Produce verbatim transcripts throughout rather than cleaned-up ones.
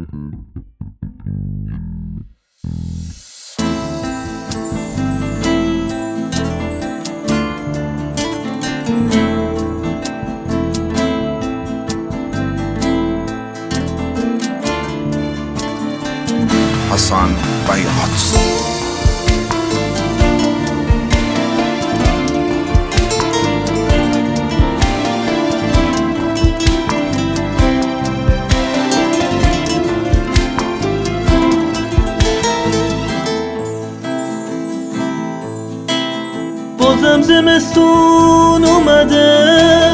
Hasan Bayat. بازم زمستون اومده،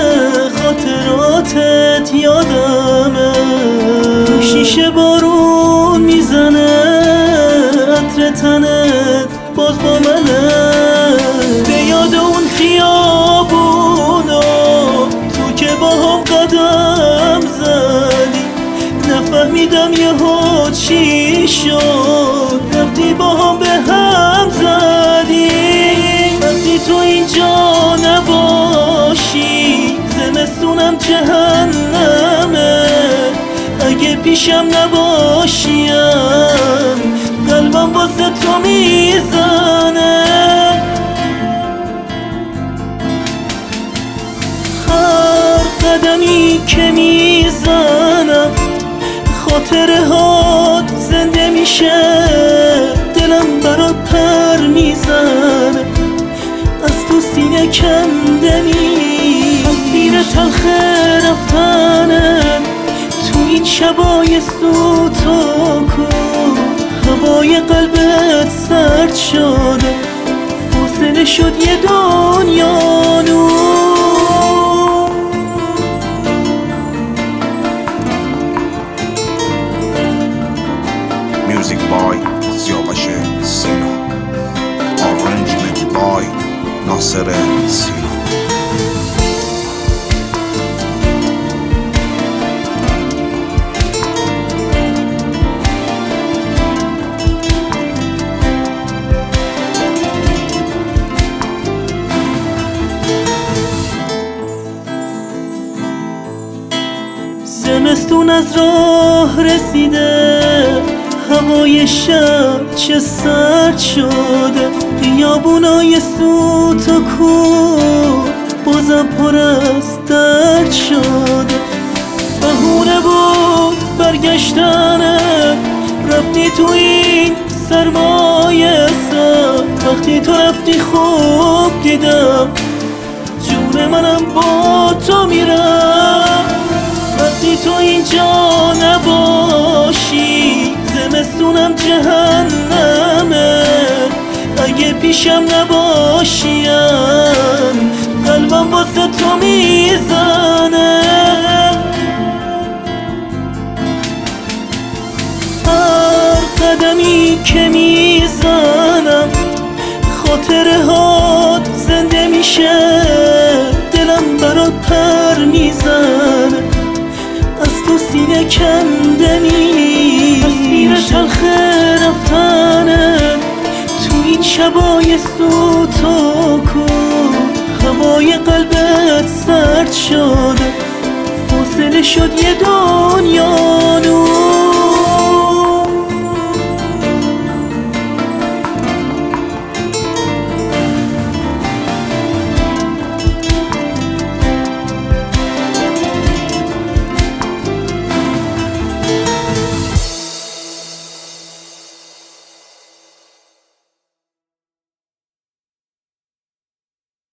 خاطراتت یادمه، شیشه بارون میزنه، عطر تنت باز با منه. به یاد اون خیابونا تو که با هم قدم زدی، نفهمیدم یهو چی شد، رفتی با هم به هم زدی. وقتی تو اینجا نباشی زمستونم جهنمه، اگه پیشم نباشیم قلبم واسه تو میزنه. هر قدمی که میزنم خاطره هات زنده میشه، دلم برات پر میزنه، از تو سینه کنده نیست. مسیر تلخ رفتنه تو این شبای سوت و کور، هوای قلبت سرد شده، فاصله شد یه دنیا نور. Music by Siavash Sina. Arrangement by Nasser Sina. زمستون از راه رسیده، هوای شب چه سرد شده، خیابونای سوت و کور بازم پر از درد شده. بهونه بود برگشتنه، رفتی تو این سرمایه سرد. وقتی تو رفتی خوب دیدم جون منم با تو میرم. وقتی تو اینجا نباشی زمستونم جهنمه، اگه پیشم نباشیم قلبم واسه تو میزنه. هر قدمی که میزنم خاطره هات زنده میشه، دلم برات پر میزنه، از تو سینه کنده نیست. مسیر تلخ رفتنه تو این شبای سوت و کور، هوای قلبت سرد شده، فاصله شد یه دنیا نور.